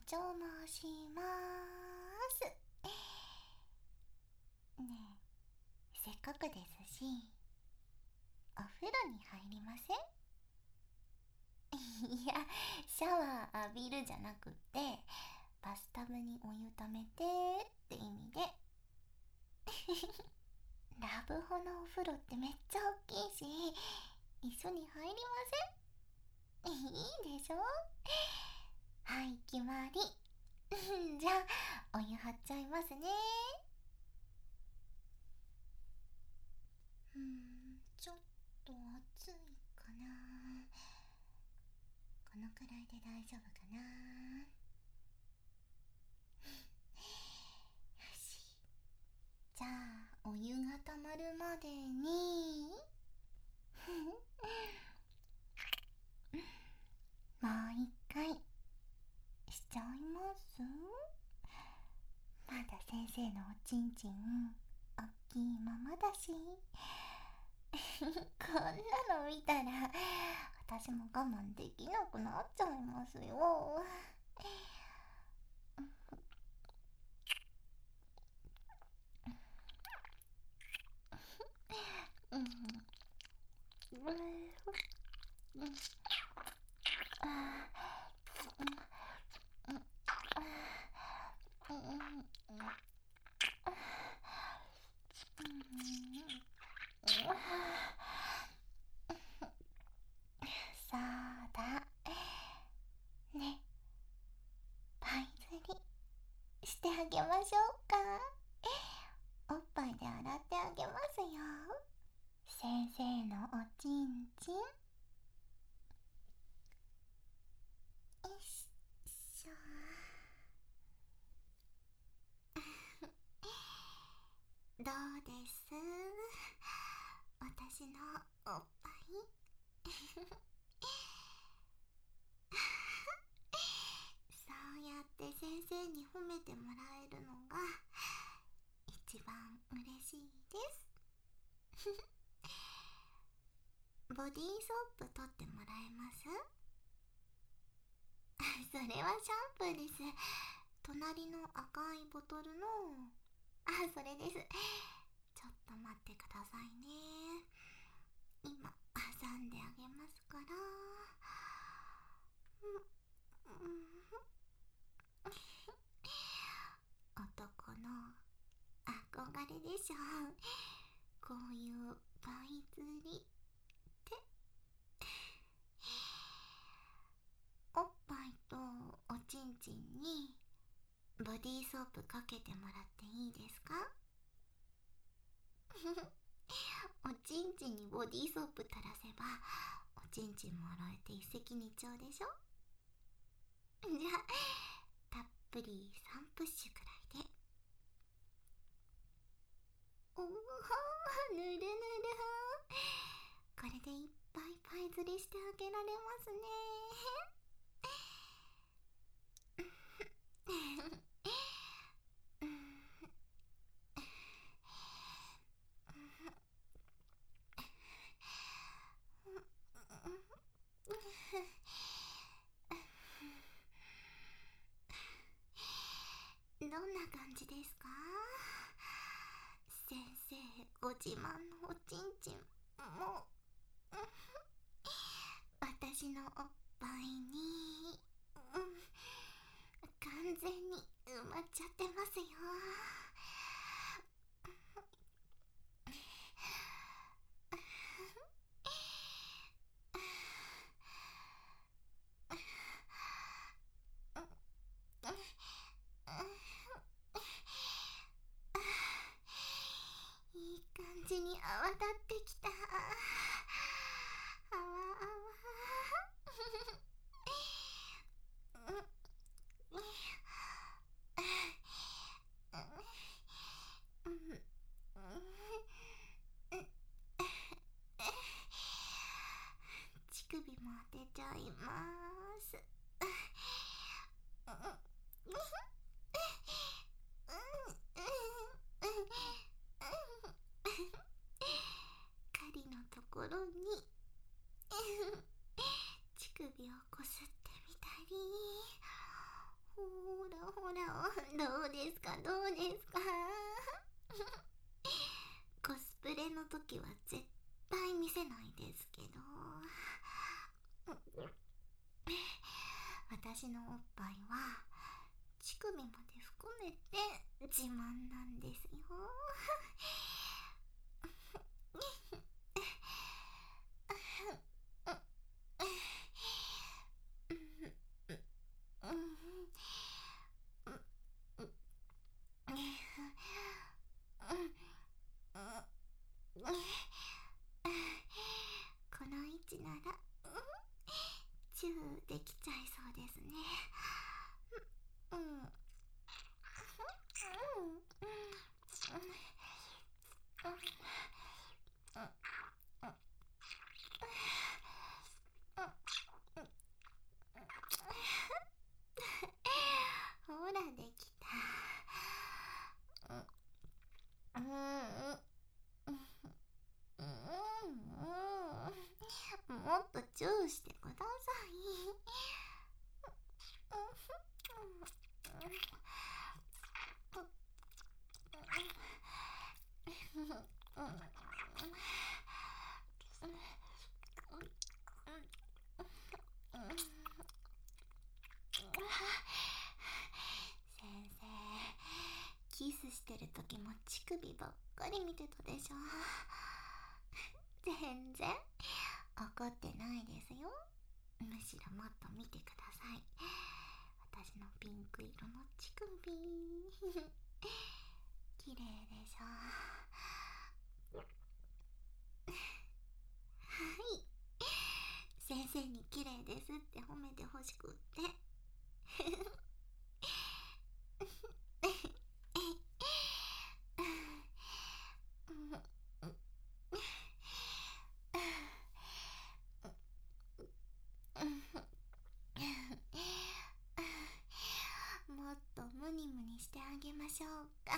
邪魔します。ねえ、せっかくですし、お風呂に入りません？いや、シャワー浴びるじゃなくって、バスタブにお湯ためてって意味で。ラブホのお風呂ってめっちゃ大きいし、一緒に入りません？いいでしょ？はい、決まり。じゃあ、お湯張っちゃいますね。ちょっと熱いかな。このくらいで大丈夫かな。よし。じゃあ、お湯がたまるまでにもう一回しちゃいます。まだ先生のおちんちんおっきいままだしこんなの見たら私も我慢できなくなっちゃいますよ。うん、そうだね、パイ釣りしてあげましょうか。おっぱいで洗ってあげますよ。先生のおちんちん。よいしょ。どうです？私のおっぱい。そうやって先生に褒めてもらえるのが一番嬉しいです。ボディーソープ取ってもらえます？それはシャンプーです。隣の赤いボトルの。それです。ちょっと待ってくださいね。今挟んであげますから。男の憧れでしょ。こういうパイ釣りって。おっぱいとおちんちんにボディーソープかけてもらっていいですか？おちんちんにボディーソープ垂らせばおちんちんも洗えて一石二鳥でしょ。じゃあたっぷり3プッシュくらいで。おお、ぬるぬる。これでいっぱいパイ釣りしてあげられますね。どんな感じですか？先生ご自慢のおちんちんもう私のおっぱいに、完全に埋まっちゃってますよ。いい感じに泡立ってきた。あわあわ。乳首も当てちゃいます。狩りのところに乳首をこすってみたり、ほどうですかどうですかコスプレの時は絶対見せないですけど、私のおっぱいは乳首まで含めて自慢なんですよ。この位置ならチューできちゃいそうですね。ほらできた。もっとチューしてください。先生、キスしてる時も乳首ばっかり見てたでしょ。全然怒ってないですよ。むしろもっと見てください。私のピンク色の乳首綺麗でしょ。はい、先生に綺麗ですって褒めてほしくってもっとムニムニしてあげましょうか。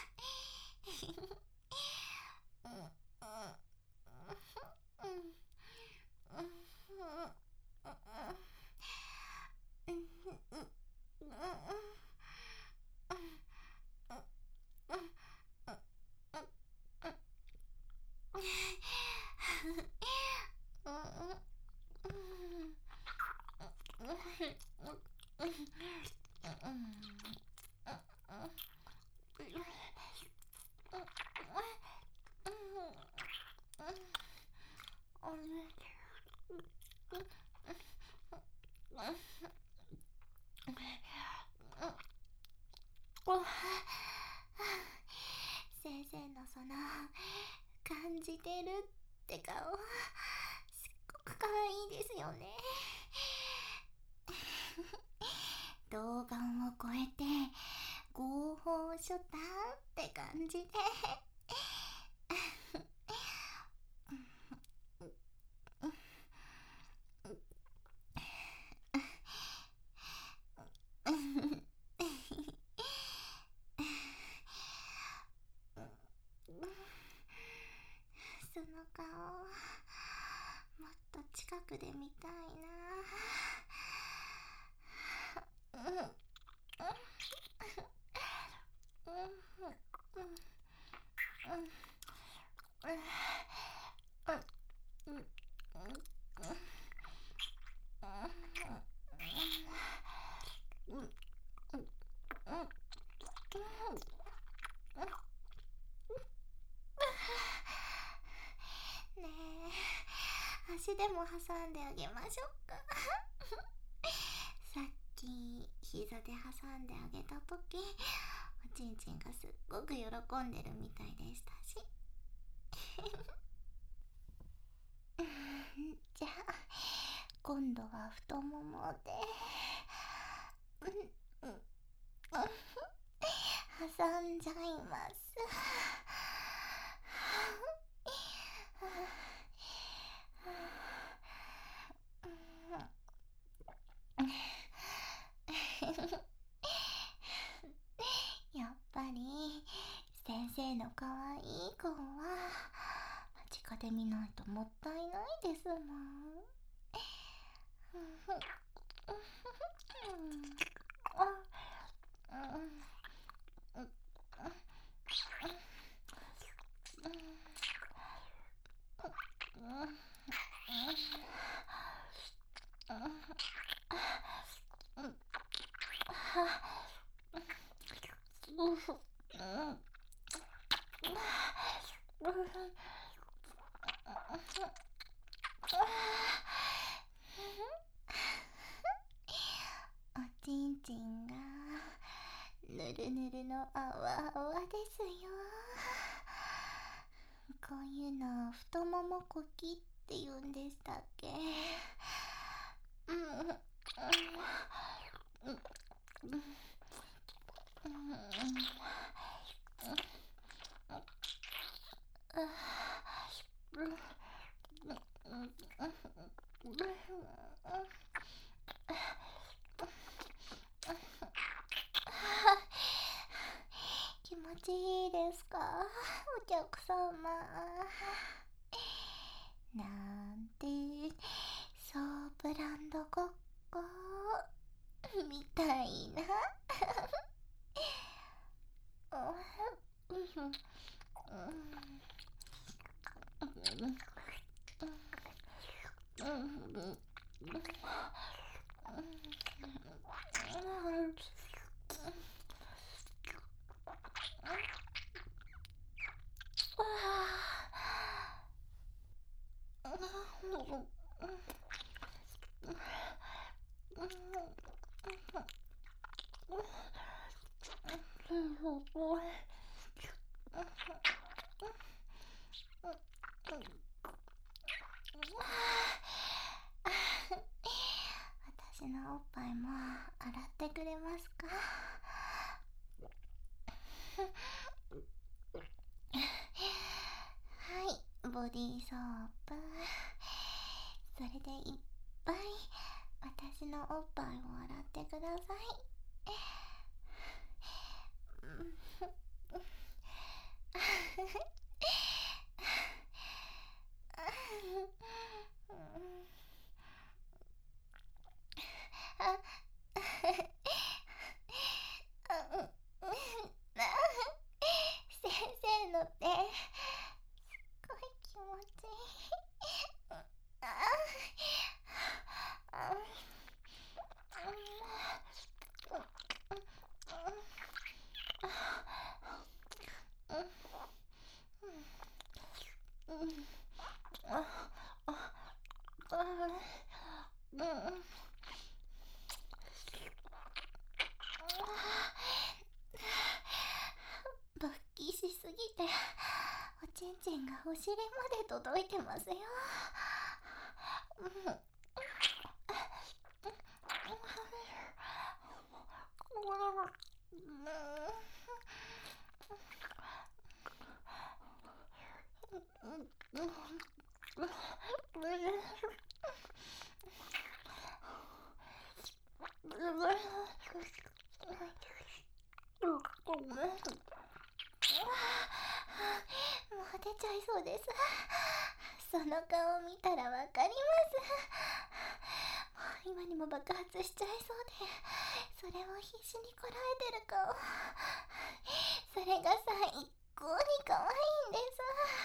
先生のその感じてるって顔、すっごく可愛いですよね。童顔を超えて合法書だって感じでその顔もっと近くで見たいな。ねえ、足でも挟んであげましょうか。さっき膝で挟んであげた時、おちんちんがすっごく喜んでるみたいでしたし。じゃあ今度は太ももで挟んじゃいます。やっぱり先生の可愛い子は間近で見ないともったいないですもん。 おちんちんがぬるぬるのあわあわですよ。こういうの太ももこきって言うんでしたっけ。気持ちいいですか、お客様。なんてソープランドごっこみたいな。私のおっぱいも洗ってくれますか。はい、ボディーソープ。それでいっぱい私のおっぱいを洗ってください。先生の手、すっごい気持ちいい。勃起しすぎておちんちんがお尻まで届いてますよ。もう出ちゃいそうです。その顔見たらわかります。今にも爆発しちゃいそうで、それを必死にこらえてる顔、それが最高に可愛いんです。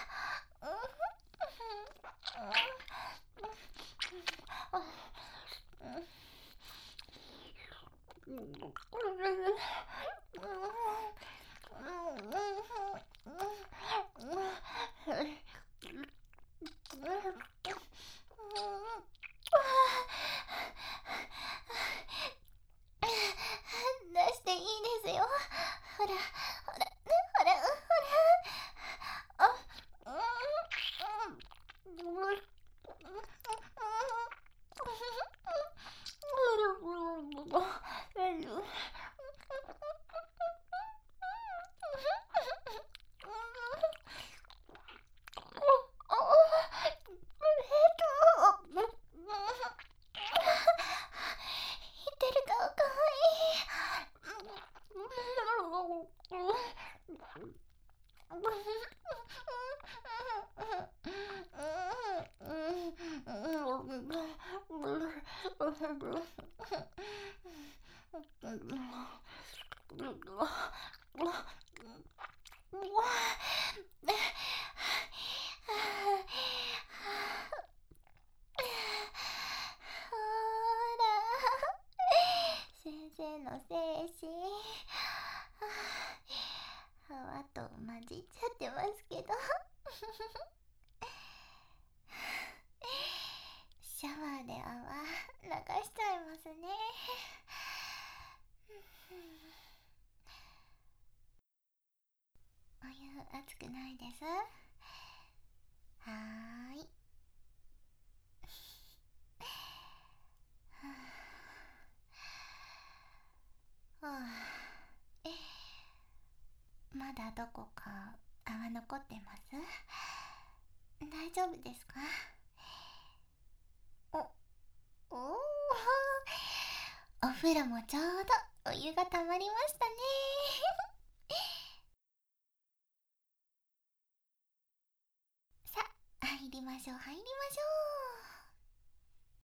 出していいですよ。ほらほらほらほら。てる顔かわいい。 シャワーで泡流しちゃいますね。お湯熱くないです？はーい。はあ、まだどこか泡残ってます？大丈夫ですか？おおお風呂もちょうどお湯がたまりましたね。さあ、入りましょう入りましょう。